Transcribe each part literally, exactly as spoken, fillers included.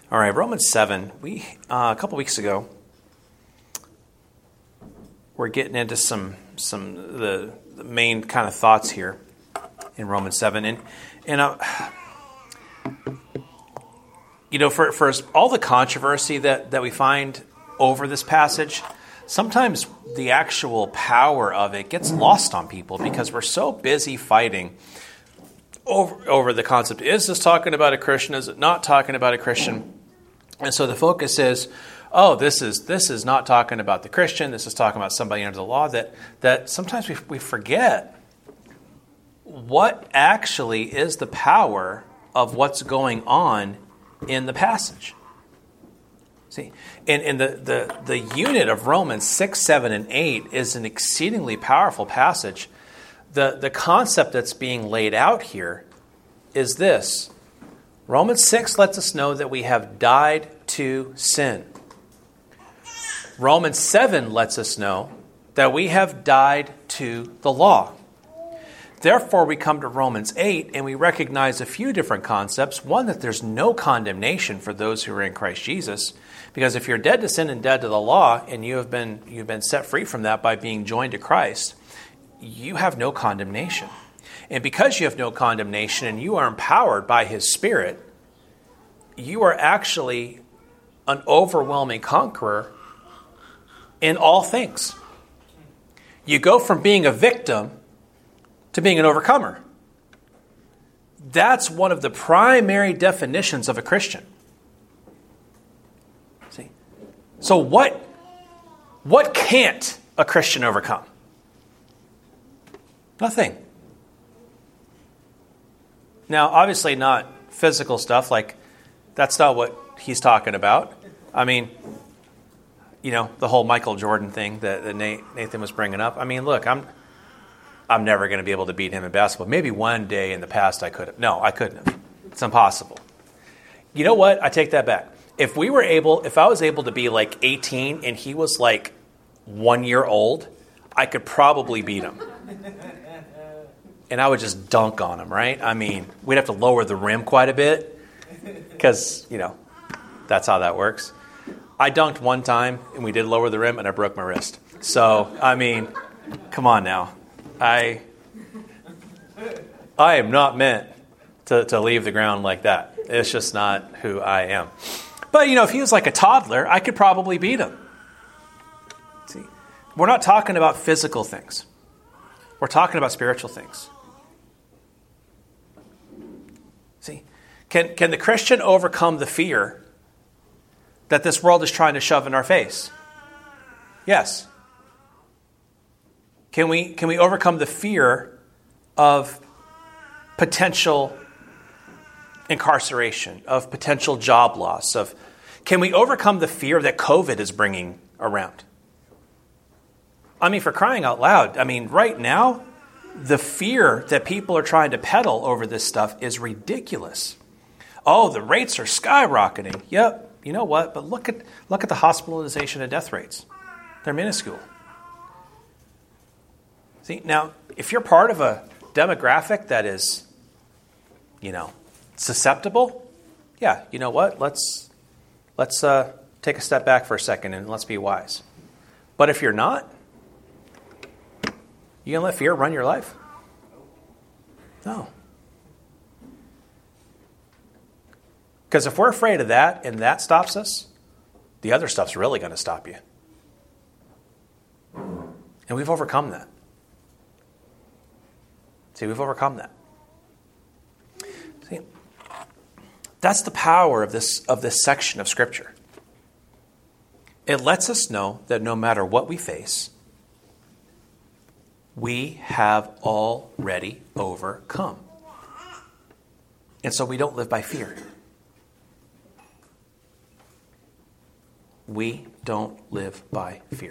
All right, Romans seven. We uh, a couple weeks ago, we're getting into some some the, the main kind of thoughts here in Romans seven, and and uh, you know, for for all the controversy that that we find over this passage, sometimes the actual power of it gets lost on people because we're so busy fighting over over the concept. Is this talking about a Christian? Is it not talking about a Christian? And so the focus is, oh, this is this is not talking about the Christian. This is talking about somebody under the law. That that sometimes we we forget what actually is the power of what's going on in the passage. See, and, and the, the, the unit of Romans six, seven, and eight is an exceedingly powerful passage. The, the concept that's being laid out here is this. Romans six lets us know that we have died to sin. Romans seven lets us know that we have died to the law. Therefore, we come to Romans eight and we recognize a few different concepts. One, that there's no condemnation for those who are in Christ Jesus. Because if you're dead to sin and dead to the law, and you have been you've been set free from that by being joined to Christ, you have no condemnation. And because you have no condemnation and you are empowered by His Spirit, you are actually an overwhelming conqueror in all things. You go from being a victim to being an overcomer. That's one of the primary definitions of a Christian. See? So what, what can't a Christian overcome? Nothing. Now, obviously not physical stuff, like that's not what he's talking about. I mean, you know, the whole Michael Jordan thing that, that Nathan was bringing up. I mean, look, I'm I'm never going to be able to beat him in basketball. Maybe one day in the past I could have. No, I couldn't have. It's impossible. You know what? I take that back. If we were able, if I was able to be like eighteen and he was like one year old, I could probably beat him. And I would just dunk on him, right? I mean, we'd have to lower the rim quite a bit because, you know, that's how that works. I dunked one time and we did lower the rim and I broke my wrist. So, I mean, come on now. I I am not meant to, to leave the ground like that. It's just not who I am. But, you know, if he was like a toddler, I could probably beat him. See, we're not talking about physical things. We're talking about spiritual things. See, can, can the Christian overcome the fear that this world is trying to shove in our face? Yes. Can we can we overcome the fear of potential incarceration, of potential job loss? Of can we overcome the fear that COVID is bringing around? I mean, for crying out loud, I mean, right now, the fear that people are trying to peddle over this stuff is ridiculous. Oh, the rates are skyrocketing. Yep, you know what? But look at look at the hospitalization and death rates. They're minuscule. See, now, if you're part of a demographic that is, you know, susceptible, yeah, you know what? Let's let's uh, take a step back for a second and let's be wise. But if you're not, you gonna let fear run your life? No. Because if we're afraid of that and that stops us, the other stuff's really going to stop you. And we've overcome that. See, we've overcome that. See, that's the power of this of this section of Scripture. It lets us know that no matter what we face, we have already overcome. And so we don't live by fear. We don't live by fear.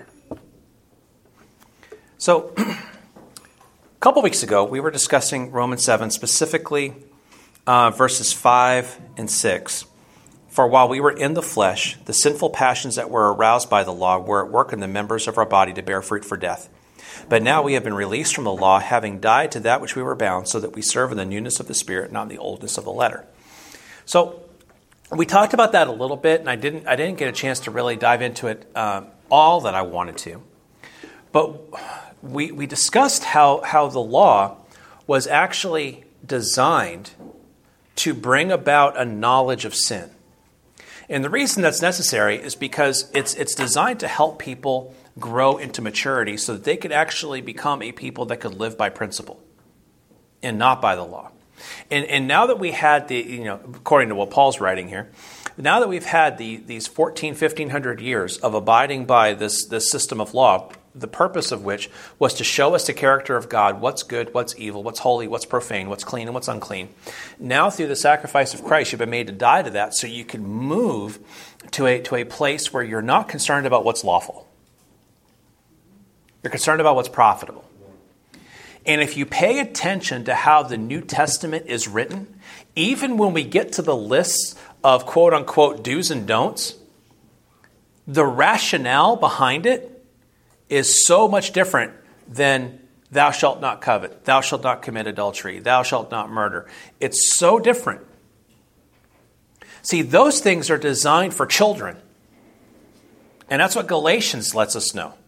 So, a couple weeks ago, we were discussing Romans seven, specifically uh, verses five and six. For while we were in the flesh, the sinful passions that were aroused by the law were at work in the members of our body to bear fruit for death. But now we have been released from the law, having died to that which we were bound, so that we serve in the newness of the Spirit, not in the oldness of the letter. So, we talked about that a little bit, and I didn't I didn't get a chance to really dive into it um, all that I wanted to. But we we discussed how how the law was actually designed to bring about a knowledge of sin. And the reason that's necessary is because it's it's designed to help people grow into maturity so that they could actually become a people that could live by principle and not by the law. And and now that we had the, you know, according to what Paul's writing here, now that we've had the these fourteen, fifteen hundred years of abiding by this, this system of law, the purpose of which was to show us the character of God, what's good, what's evil, what's holy, what's profane, what's clean, and what's unclean. Now through the sacrifice of Christ, you've been made to die to that so you can move to a, to a place where you're not concerned about what's lawful. You're concerned about what's profitable. And if you pay attention to how the New Testament is written, even when we get to the lists of quote-unquote do's and don'ts, the rationale behind it is so much different than thou shalt not covet, thou shalt not commit adultery, thou shalt not murder. It's so different. See, those things are designed for children. And that's what Galatians lets us know.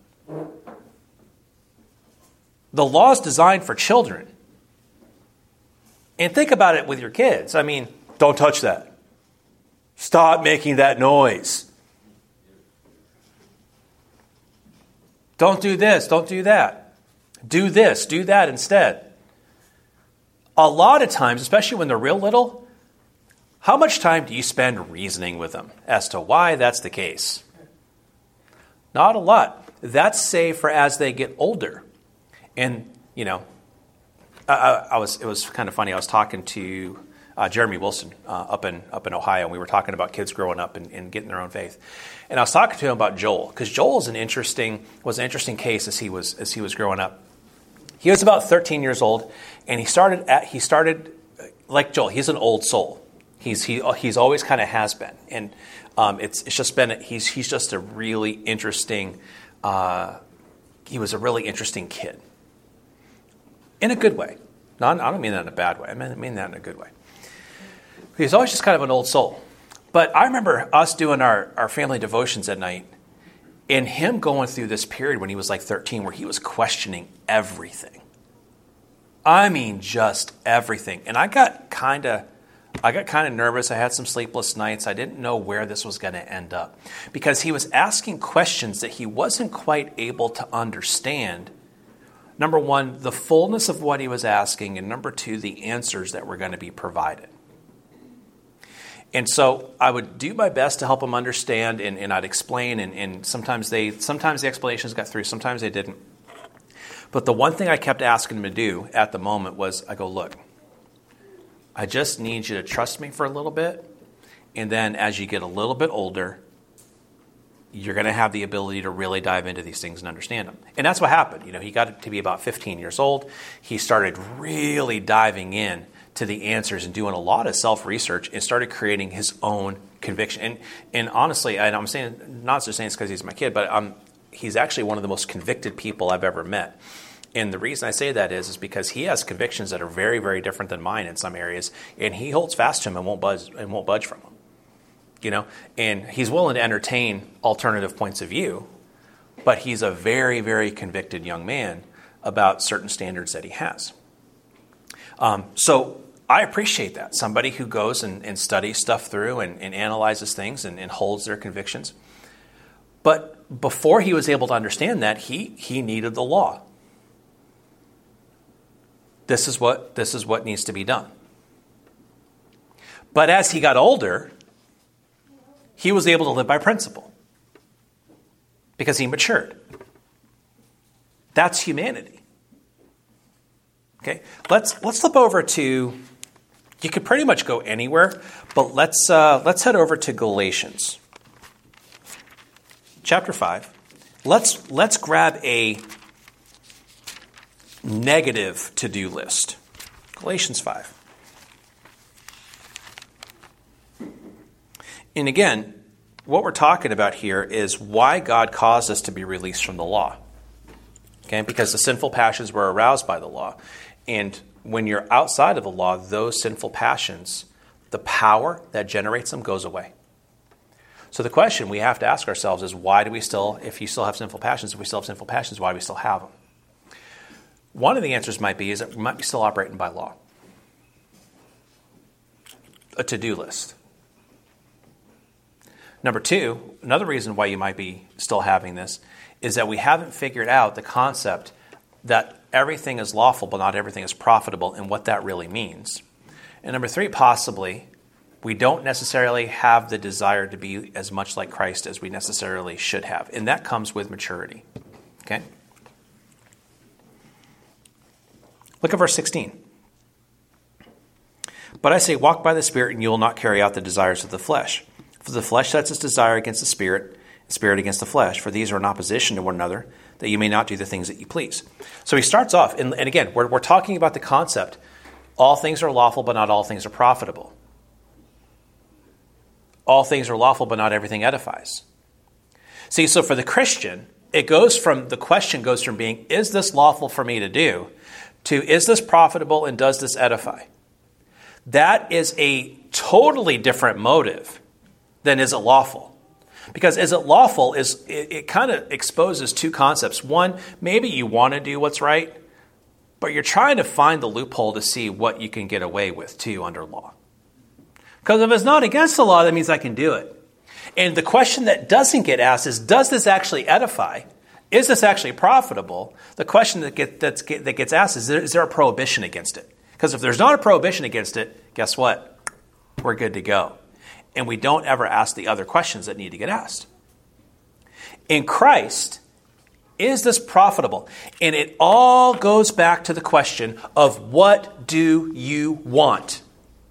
The law is designed for children. And think about it with your kids. I mean, don't touch that. Stop making that noise. Don't do this, don't do that. Do this, do that instead. A lot of times, especially when they're real little, how much time do you spend reasoning with them as to why that's the case? Not a lot. That's saved for as they get older. And, you know, I, I was it was kind of funny. I was talking to uh, Jeremy Wilson uh, up in up in Ohio, and we were talking about kids growing up and, and getting their own faith. And I was talking to him about Joel, because Joel is an interesting was an interesting case as he was as he was growing up. He was about thirteen years old, and he started at he started like Joel. He's an old soul. He's he he's always kind of has been, and um, it's it's just been he's he's just a really interesting. Uh, he was a really interesting kid. In a good way. Not, I don't mean that in a bad way. I mean, I mean that in a good way. He's always just kind of an old soul. But I remember us doing our, our family devotions at night and him going through this period when he was like thirteen where he was questioning everything. I mean, just everything. And I got kind of I got kind of nervous. I had some sleepless nights. I didn't know where this was going to end up because he was asking questions that he wasn't quite able to understand. Number one, the fullness of what he was asking, and number two, the answers that were going to be provided. And so I would do my best to help him understand, and, and I'd explain, and, and sometimes they, sometimes the explanations got through, sometimes they didn't. But the one thing I kept asking him to do at the moment was, I go, look, I just need you to trust me for a little bit, and then as you get a little bit older, you're going to have the ability to really dive into these things and understand them. And that's what happened. You know, he got to be about fifteen years old. He started really diving in to the answers and doing a lot of self-research and started creating his own conviction. And and honestly, and I'm saying, not just saying it's because he's my kid, but um, he's actually one of the most convicted people I've ever met. And the reason I say that is, is because he has convictions that are very, very different than mine in some areas, and he holds fast to them and won't budge and won't budge from them. You know, and he's willing to entertain alternative points of view, but he's a very, very convicted young man about certain standards that he has. Um, so I appreciate that. Somebody who goes and, and studies stuff through and, and analyzes things and, and holds their convictions. But before he was able to understand that, he he needed the law. This is what this is what needs to be done. But as he got older, he was able to live by principle because he matured. That's humanity. Okay, let's let's flip over to. You could pretty much go anywhere, but let's uh, let's head over to Galatians, chapter five. Let's let's grab a negative to-do list. Galatians five. And again, what we're talking about here is why God caused us to be released from the law. Okay, because the sinful passions were aroused by the law. And when you're outside of the law, those sinful passions the power that generates them goes away. So the question we have to ask ourselves is, why do we still, if you still have sinful passions, if we still have sinful passions, why do we still have them? One of the answers might be is that we might be still operating by law. A to-do list. Number two, another reason why you might be still having this is that we haven't figured out the concept that everything is lawful, but not everything is profitable, and what that really means. And number three, possibly, we don't necessarily have the desire to be as much like Christ as we necessarily should have. And that comes with maturity. Okay? Look at verse sixteen. But I say, walk by the Spirit, and you will not carry out the desires of the flesh. For the flesh sets its desire against the Spirit, the Spirit against the flesh. For these are in opposition to one another, that you may not do the things that you please. So he starts off, and, and again, we're, we're talking about the concept, all things are lawful, but not all things are profitable. All things are lawful, but not everything edifies. See, so for the Christian, it goes from, the question goes from being, is this lawful for me to do, to is this profitable and does this edify? That is a totally different motive than is it lawful. Because is it lawful is it, it kind of exposes two concepts. One, maybe you want to do what's right, but you're trying to find the loophole to see what you can get away with too under law. Because if it's not against the law, that means I can do it. And the question that doesn't get asked is, does this actually edify? Is this actually profitable? The question that, get, that's, get, that gets asked is, there, is there a prohibition against it? Because if there's not a prohibition against it, guess what? We're good to go. And we don't ever ask the other questions that need to get asked. In Christ, is this profitable? And it all goes back to the question of, what do you want?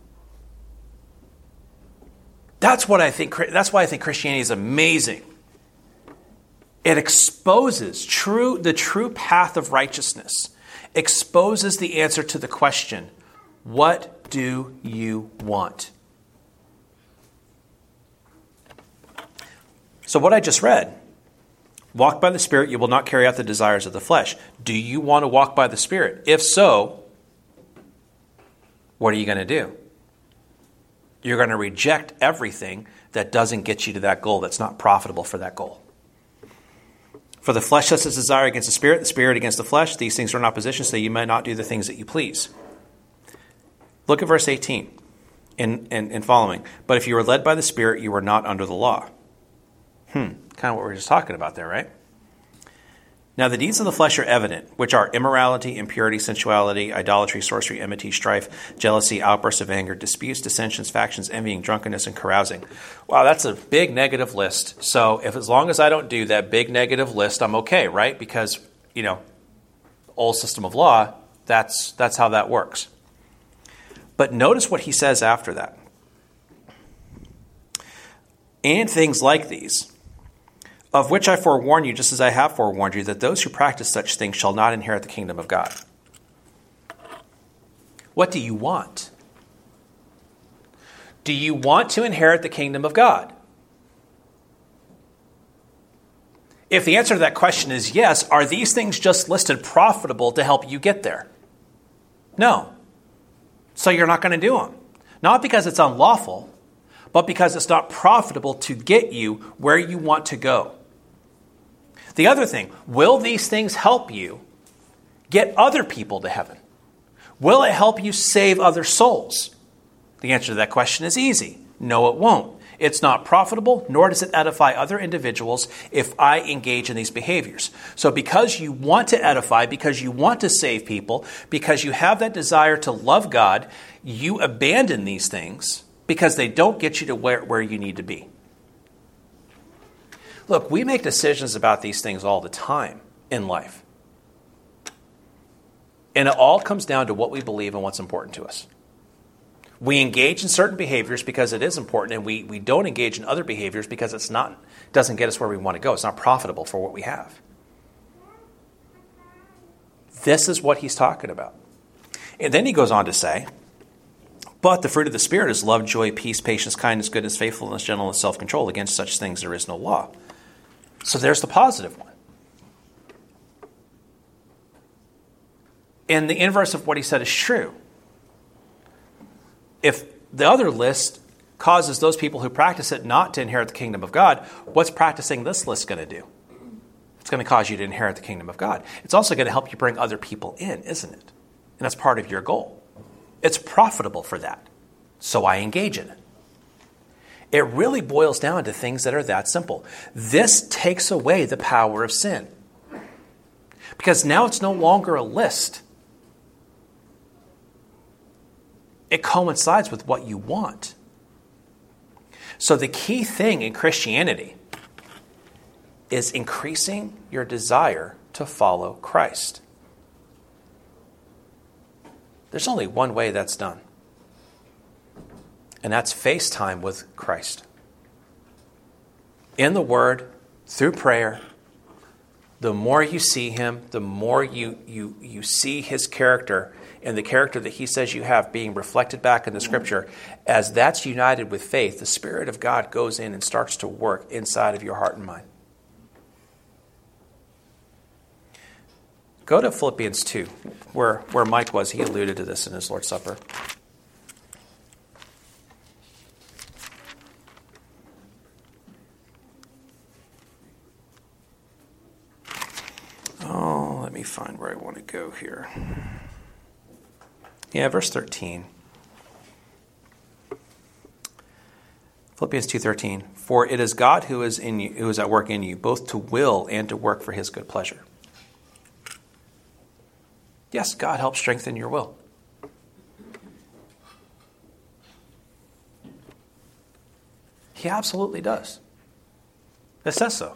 That's what I think. That's why I think Christianity is amazing. It exposes true the true path of righteousness. Exposes the answer to the question, what do you want? So what I just read, walk by the Spirit, you will not carry out the desires of the flesh. Do you want to walk by the Spirit? If so, what are you going to do? You're going to reject everything that doesn't get you to that goal, that's not profitable for that goal. For the flesh sets its desire against the Spirit, the Spirit against the flesh. These things are in opposition, so you may not do the things that you please. Look at verse eighteen and, and, and following. But if you are led by the Spirit, you are not under the law. Hmm, kind of what we were just talking about there, right? Now the deeds of the flesh are evident, which are immorality, impurity, sensuality, idolatry, sorcery, enmity, strife, jealousy, outbursts of anger, disputes, dissensions, factions, envying, drunkenness, and carousing. Wow, that's a big negative list. So if as long as I don't do that big negative list, I'm okay, right? Because, you know, old system of law, that's that's how that works. But notice what he says after that. And things like these, of which I forewarn you, just as I have forewarned you, that those who practice such things shall not inherit the kingdom of God. What do you want? Do you want to inherit the kingdom of God? If the answer to that question is yes, are these things just listed profitable to help you get there? No. So you're not going to do them. Not because it's unlawful, but because it's not profitable to get you where you want to go. The other thing, will these things help you get other people to heaven? Will it help you save other souls? The answer to that question is easy. No, it won't. It's not profitable, nor does it edify other individuals if I engage in these behaviors. So because you want to edify, because you want to save people, because you have that desire to love God, you abandon these things because they don't get you to where, where you need to be. Look, we make decisions about these things all the time in life. And it all comes down to what we believe and what's important to us. We engage in certain behaviors because it is important, and we, we don't engage in other behaviors because it's not doesn't get us where we want to go. It's not profitable for what we have. This is what he's talking about. And then he goes on to say, but the fruit of the Spirit is love, joy, peace, patience, kindness, goodness, faithfulness, gentleness, self-control. Against such things there is no law. So there's the positive one. And the inverse of what he said is true. If the other list causes those people who practice it not to inherit the kingdom of God. What's practicing this list going to do? It's going to cause you to inherit the kingdom of God. It's also going to help you bring other people in, isn't it? And that's part of your goal. It's profitable for that. So I engage in it. It really boils down to things that are that simple. This takes away the power of sin. Because now it's no longer a list. It coincides with what you want. So the key thing in Christianity is increasing your desire to follow Christ. There's only one way that's done. And that's face time with Christ. In the Word, through prayer, the more you see Him, the more you, you, you see His character and the character that He says you have being reflected back in the Scripture. As that's united with faith, the Spirit of God goes in and starts to work inside of your heart and mind. Go to Philippians two, where, where Mike was. He alluded to this in his Lord's Supper. Oh, let me find where I want to go here. Yeah, verse thirteen. Philippians two thirteen. For it is God who is in you, who is at work in you, both to will and to work for His good pleasure. Yes, God helps strengthen your will. He absolutely does. It says so.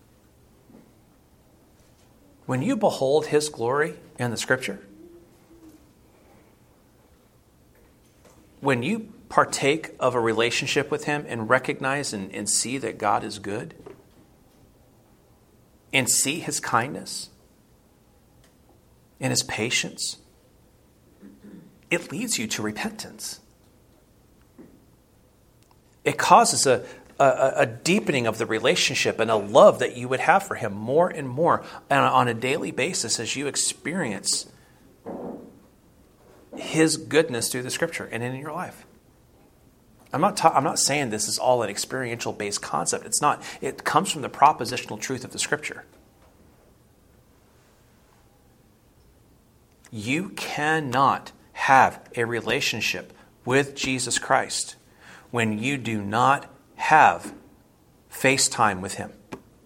When you behold His glory in the Scripture, when you partake of a relationship with Him and recognize and, and see that God is good, and see His kindness and His patience, it leads you to repentance. It causes a, a, a deepening of the relationship and a love that you would have for Him more and more on a daily basis as you experience His goodness through the Scripture and in your life. I'm not ta- I'm not saying this is all an experiential-based concept. It's not. It comes from the propositional truth of the Scripture. You cannot have a relationship with Jesus Christ when you do not have face time with Him.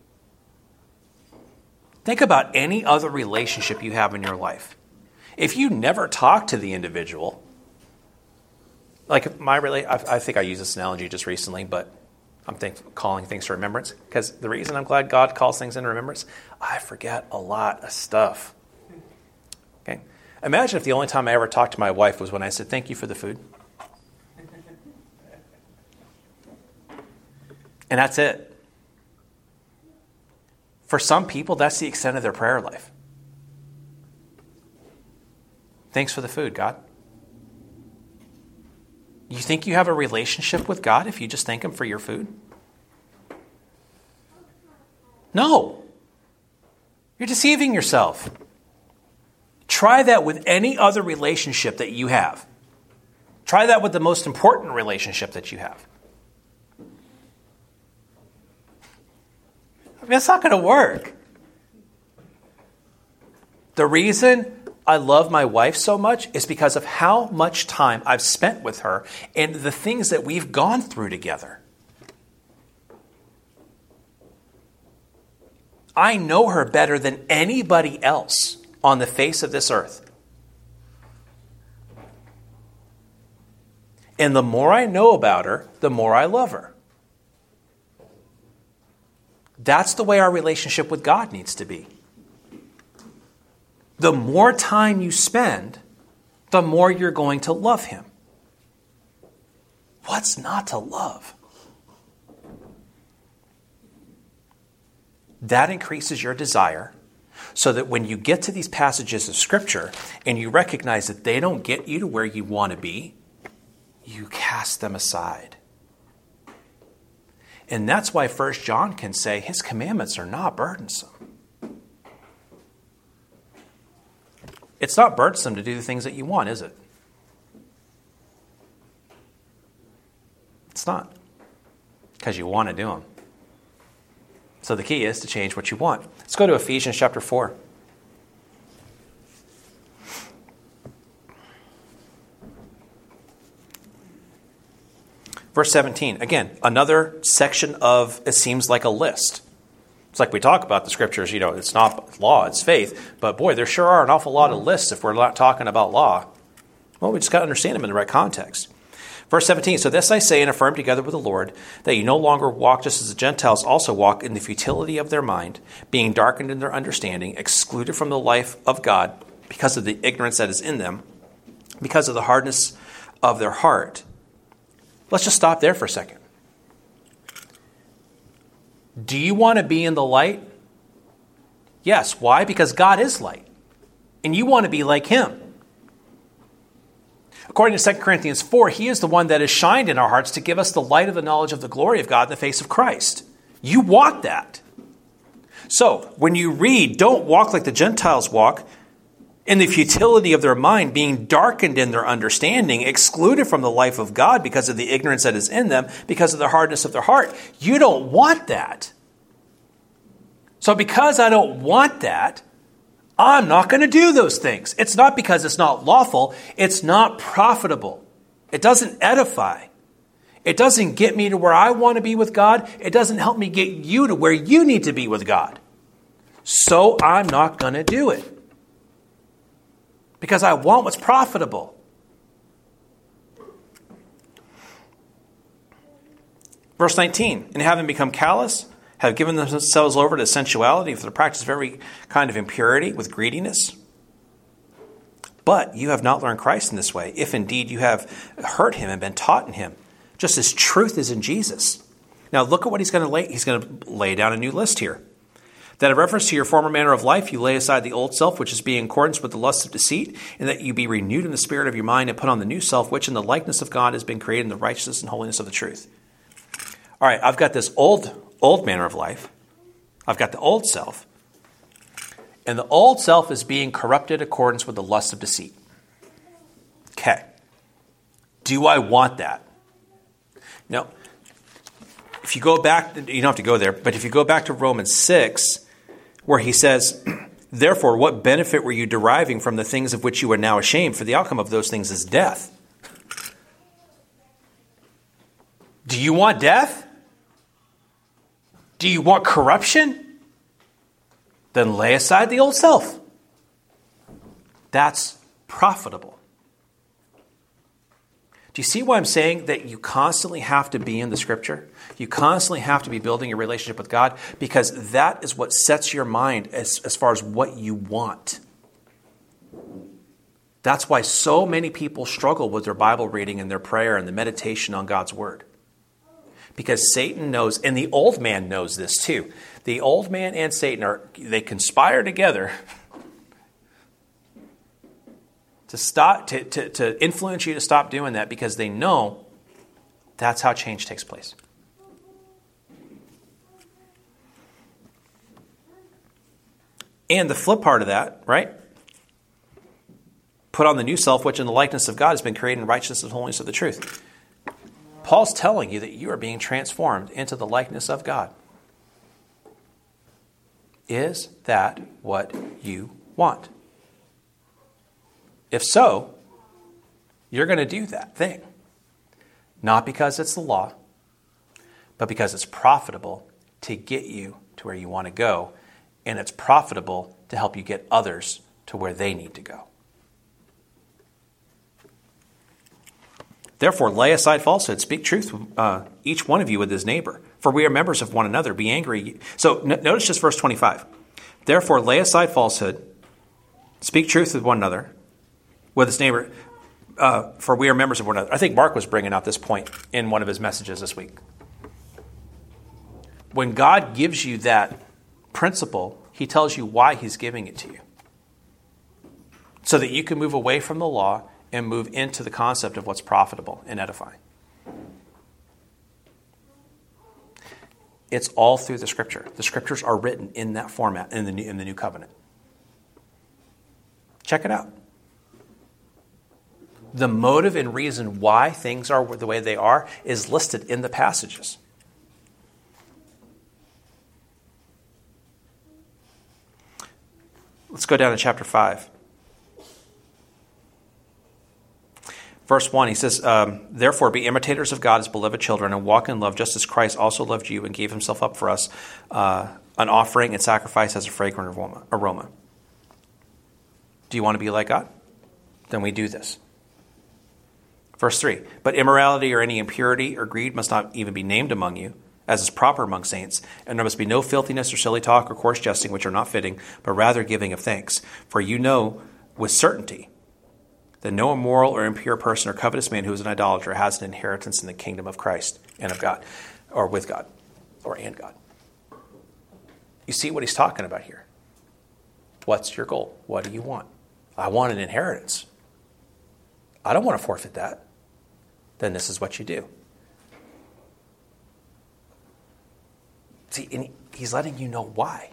Think about any other relationship you have in your life. If you never talk to the individual, like my rela- I, I think I used this analogy just recently, but I'm think, calling things to remembrance, because the reason I'm glad God calls things into remembrance, I forget a lot of stuff. Okay, imagine if the only time I ever talked to my wife was when I said, "Thank you for the food," and that's it. For some people, that's the extent of their prayer life. Thanks for the food, God. You think you have a relationship with God if you just thank Him for your food? No. You're deceiving yourself. Try that with any other relationship that you have. Try that with the most important relationship that you have. I mean, it's not going to work. The reason I love my wife so much is because of how much time I've spent with her and the things that we've gone through together. I know her better than anybody else on the face of this earth. And the more I know about her, the more I love her. That's the way our relationship with God needs to be. The more time you spend, the more you're going to love Him. What's not to love? That increases your desire so that when you get to these passages of Scripture and you recognize that they don't get you to where you want to be, you cast them aside. And that's why First John can say His commandments are not burdensome. It's not burdensome to do the things that you want, is it? It's not. Because you want to do them. So the key is to change what you want. Let's go to Ephesians chapter four. Verse seventeen. Again, another section of, it seems like a list. It's like we talk about the scriptures, you know, it's not law, it's faith. But boy, there sure are an awful lot of lists if we're not talking about law. Well, we just got to understand them in the right context. Verse seventeen, so this I say and affirm together with the Lord, that you no longer walk just as the Gentiles also walk in the futility of their mind, being darkened in their understanding, excluded from the life of God because of the ignorance that is in them, because of the hardness of their heart. Let's just stop there for a second. Do you want to be in the light? Yes. Why? Because God is light. And you want to be like him. According to Second Corinthians four, he is the one that has shined in our hearts to give us the light of the knowledge of the glory of God in the face of Christ. You want that. So, when you read, don't walk like the Gentiles walk, in the futility of their mind, being darkened in their understanding, excluded from the life of God because of the ignorance that is in them, because of the hardness of their heart. You don't want that. So because I don't want that, I'm not going to do those things. It's not because it's not lawful. It's not profitable. It doesn't edify. It doesn't get me to where I want to be with God. It doesn't help me get you to where you need to be with God. So I'm not going to do it. Because I want what's profitable. Verse nineteen, and having become callous, have given themselves over to sensuality for the practice of every kind of impurity with greediness. But you have not learned Christ in this way, if indeed you have heard him and been taught in him, just as truth is in Jesus. Now look at what he's going to lay. He's going to lay down a new list here. That in reference to your former manner of life, you lay aside the old self, which is being in accordance with the lusts of deceit, and that you be renewed in the spirit of your mind and put on the new self, which in the likeness of God has been created in the righteousness and holiness of the truth. All right, I've got this old, old manner of life. I've got the old self. And the old self is being corrupted in accordance with the lusts of deceit. Okay. Do I want that? No. If you go back, you don't have to go there, but if you go back to Romans six, where he says, therefore, what benefit were you deriving from the things of which you are now ashamed? For the outcome of those things is death. Do you want death? Do you want corruption? Then lay aside the old self. That's profitable. Do you see why I'm saying that you constantly have to be in the Scripture? You constantly have to be building a relationship with God, because that is what sets your mind as, as far as what you want. That's why so many people struggle with their Bible reading and their prayer and the meditation on God's Word. Because Satan knows, and the old man knows this too. The old man and Satan, are they conspire together to stop to, to, to influence you to stop doing that, because they know that's how change takes place. And the flip part of that, right? Put on the new self, which in the likeness of God has been created in righteousness and holiness of the truth. Paul's telling you that you are being transformed into the likeness of God. Is that what you want? If so, you're going to do that thing. Not because it's the law, but because it's profitable to get you to where you want to go, and it's profitable to help you get others to where they need to go. Therefore, lay aside falsehood. Speak truth, uh, each one of you with his neighbor. For we are members of one another. Be angry. So n- notice just verse twenty-five. Therefore, lay aside falsehood. Speak truth with one another, with his neighbor. Uh, for we are members of one another. I think Mark was bringing out this point in one of his messages this week. When God gives you that principle, he tells you why he's giving it to you. So that you can move away from the law and move into the concept of what's profitable and edifying. It's all through the Scripture. The Scriptures are written in that format in the New, in the New Covenant. Check it out. The motive and reason why things are the way they are is listed in the passages. Let's go down to chapter five. Verse one, he says, um, therefore be imitators of God as beloved children and walk in love just as Christ also loved you and gave himself up for us, uh, an offering and sacrifice as a fragrant aroma. Do you want to be like God? Then we do this. Verse three, but immorality or any impurity or greed must not even be named among you, as is proper among saints, and there must be no filthiness or silly talk or coarse jesting, which are not fitting, but rather giving of thanks. For you know with certainty that no immoral or impure person or covetous man who is an idolater has an inheritance in the kingdom of Christ and of God, or with God, or and God. You see what he's talking about here. What's your goal? What do you want? I want an inheritance. I don't want to forfeit that. Then this is what you do. See, and he's letting you know why.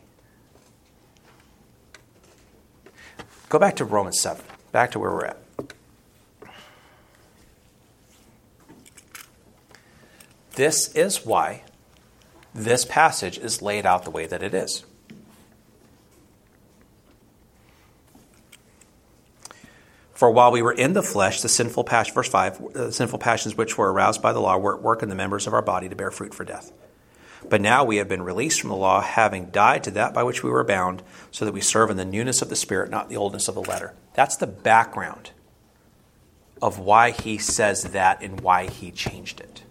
Go back to Romans seven, back to where we're at. This is why this passage is laid out the way that it is. For while we were in the flesh, the sinful passion, verse five, the sinful passions which were aroused by the law were at work in the members of our body to bear fruit for death. But now we have been released from the law, having died to that by which we were bound, so that we serve in the newness of the Spirit, not the oldness of the letter. That's the background of why he says that and why he changed it.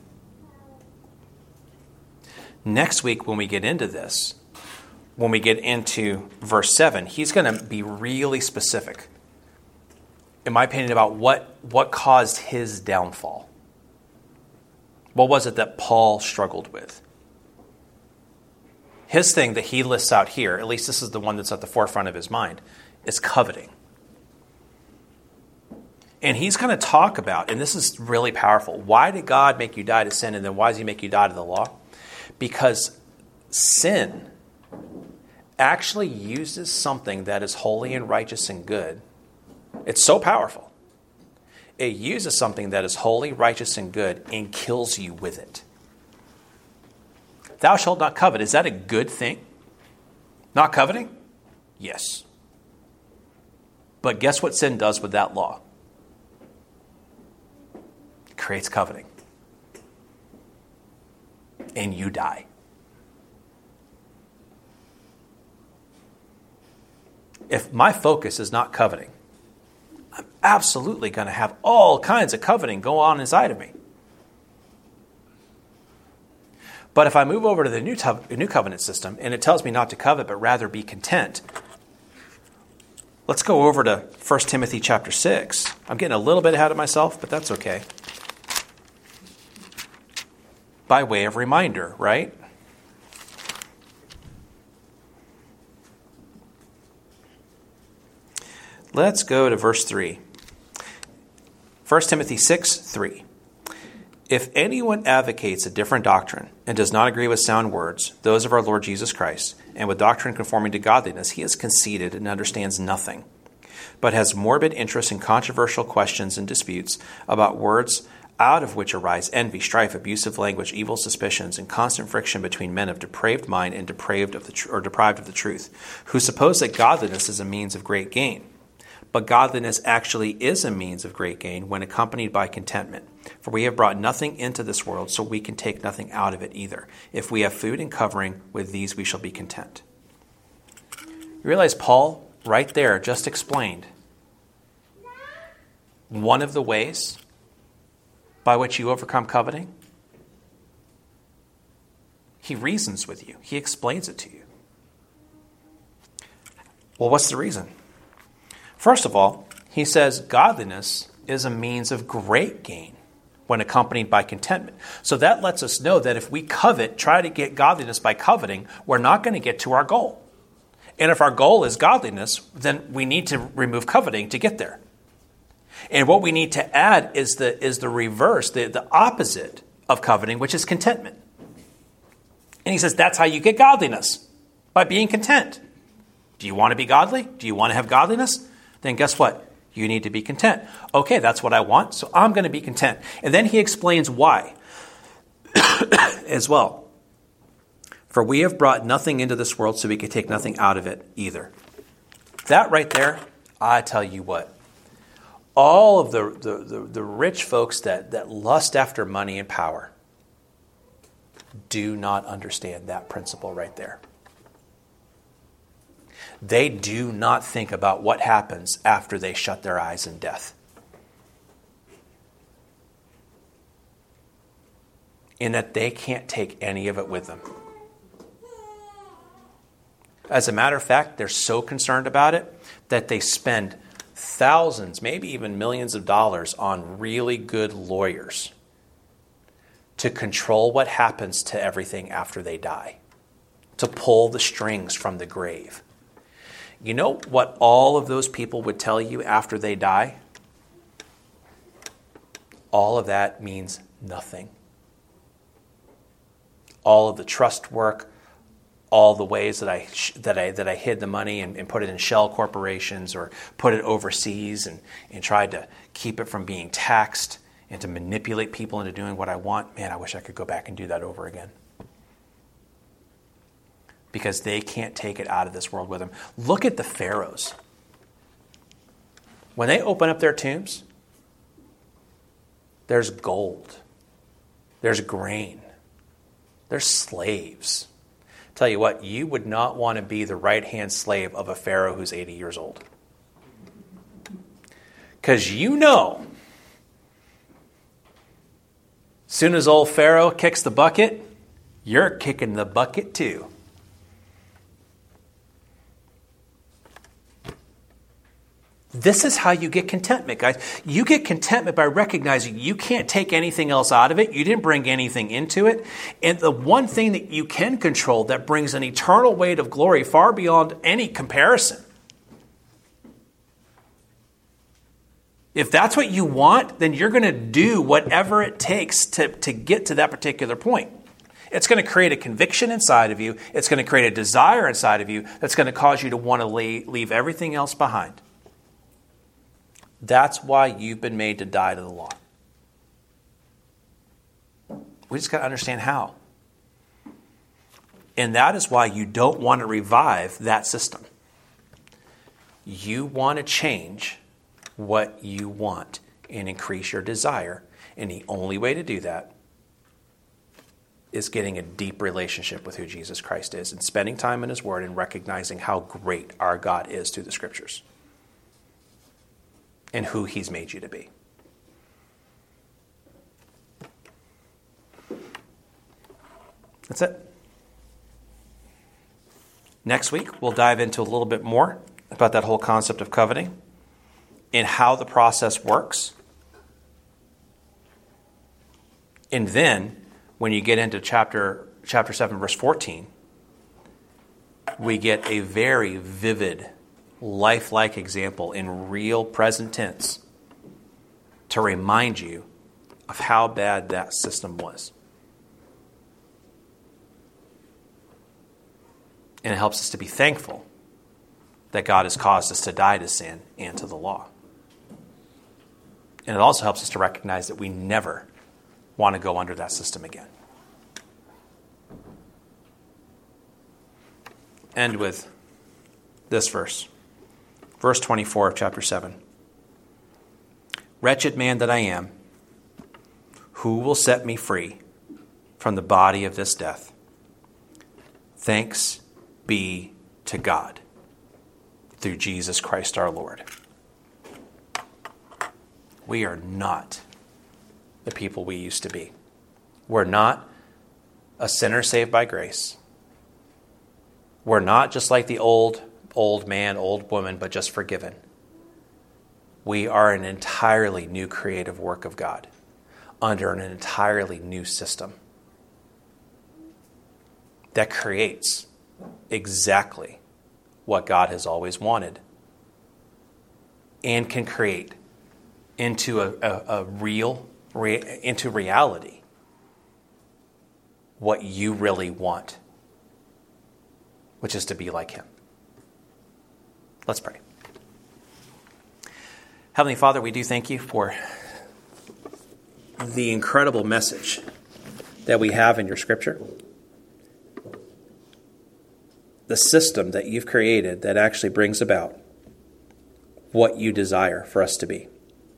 Next week, when we get into this, when we get into verse seven, he's going to be really specific, in my opinion, about what, what caused his downfall. What was it that Paul struggled with? His thing that he lists out here, at least this is the one that's at the forefront of his mind, is coveting. And he's going to talk about, and this is really powerful, why did God make you die to sin, and then why does he make you die to the law? Because sin actually uses something that is holy and righteous and good. It's so powerful. It uses something that is holy, righteous, and good and kills you with it. Thou shalt not covet. Is that a good thing? Not coveting? Yes. But guess what sin does with that law? It creates coveting. And you die. If my focus is not coveting, I'm absolutely going to have all kinds of coveting go on inside of me. But if I move over to the new, to- new covenant system and it tells me not to covet but rather be content, let's go over to First Timothy chapter six. I'm getting a little bit ahead of myself, but that's okay. By way of reminder, right? Let's go to verse three. First Timothy six, three. If anyone advocates a different doctrine and does not agree with sound words, those of our Lord Jesus Christ, and with doctrine conforming to godliness, he is conceited and understands nothing, but has morbid interest in controversial questions and disputes about words, out of which arise envy, strife, abusive language, evil suspicions, and constant friction between men of depraved mind and depraved of the tr- or deprived of the truth, who suppose that godliness is a means of great gain. But godliness actually is a means of great gain when accompanied by contentment. For we have brought nothing into this world, so we can take nothing out of it either. If we have food and covering, with these we shall be content. You realize Paul, right there, just explained one of the ways by which you overcome coveting? He reasons with you. He explains it to you. Well, what's the reason? First of all, he says godliness is a means of great gain when accompanied by contentment. So that lets us know that if we covet, try to get godliness by coveting, we're not going to get to our goal. And if our goal is godliness, then we need to remove coveting to get there. And what we need to add is the is the reverse, the, the opposite of coveting, which is contentment. And he says that's how you get godliness, by being content. Do you want to be godly? Do you want to have godliness? Then guess what? You need to be content. Okay, that's what I want, so I'm going to be content. And then he explains why as well. For we have brought nothing into this world, so we can take nothing out of it either. That right there, I tell you what. All of the, the, the, the rich folks that, that lust after money and power do not understand that principle right there. They do not think about what happens after they shut their eyes in death. In that they can't take any of it with them. As a matter of fact, they're so concerned about it that they spend thousands, maybe even millions of dollars on really good lawyers to control what happens to everything after they die, to pull the strings from the grave. You know what all of those people would tell you after they die? All of that means nothing. All of the trust work, all the ways that I that I that I hid the money and, and put it in shell corporations or put it overseas and, and tried to keep it from being taxed and to manipulate people into doing what I want. Man, I wish I could go back and do that over again. Because they can't take it out of this world with them. Look at the pharaohs. When they open up their tombs, there's gold. There's grain. There's slaves. Tell you what, you would not want to be the right-hand slave of a pharaoh who's eighty years old. Because you know, as soon as old Pharaoh kicks the bucket, you're kicking the bucket too. This is how you get contentment, guys. You get contentment by recognizing you can't take anything else out of it. You didn't bring anything into it. And the one thing that you can control that brings an eternal weight of glory far beyond any comparison. If that's what you want, then you're going to do whatever it takes to, to get to that particular point. It's going to create a conviction inside of you. It's going to create a desire inside of you that's going to cause you to want to leave everything else behind. That's why you've been made to die to the law. We just got to understand how. And that is why you don't want to revive that system. You want to change what you want and increase your desire. And the only way to do that is getting a deep relationship with who Jesus Christ is and spending time in His Word and recognizing how great our God is through the Scriptures. And who He's made you to be. That's it. Next week, we'll dive into a little bit more about that whole concept of coveting and how the process works. And then, when you get into chapter chapter seven, verse fourteen, we get a very vivid lifelike example in real present tense to remind you of how bad that system was. And it helps us to be thankful that God has caused us to die to sin and to the law. And it also helps us to recognize that we never want to go under that system again. End with this verse. Verse twenty-four of chapter seven. Wretched man that I am, who will set me free from the body of this death? Thanks be to God through Jesus Christ our Lord. We are not the people we used to be. We're not a sinner saved by grace. We're not just like the old old man, old woman, but just forgiven. We are an entirely new creative work of God under an entirely new system that creates exactly what God has always wanted and can create into a, a, a real, re, into reality what you really want, which is to be like Him. Let's pray. Heavenly Father, we do thank you for the incredible message that we have in your scripture. The system that you've created that actually brings about what you desire for us to be.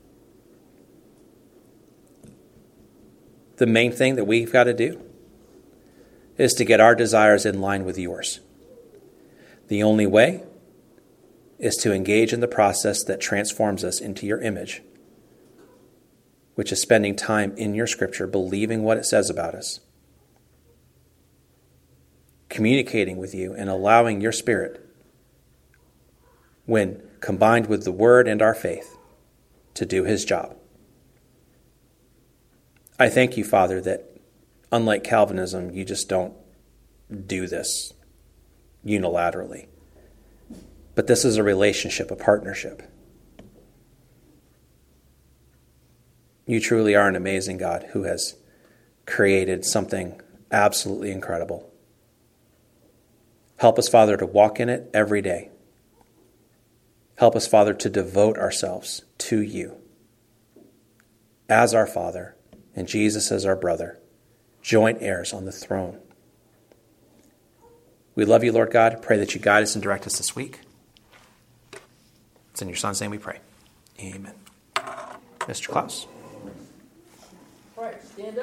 The main thing that we've got to do is to get our desires in line with yours. The only way is to engage in the process that transforms us into your image, which is spending time in your scripture, believing what it says about us, communicating with you, and allowing your Spirit, when combined with the Word and our faith, to do his job. I thank you, Father, that unlike Calvinism, you just don't do this unilaterally. But this is a relationship, a partnership. You truly are an amazing God who has created something absolutely incredible. Help us, Father, to walk in it every day. Help us, Father, to devote ourselves to you as our Father and Jesus as our brother, joint heirs on the throne. We love you, Lord God. Pray that you guide us and direct us this week. It's in your Son's name we pray. Amen. Mister Klaus. All right, stand up.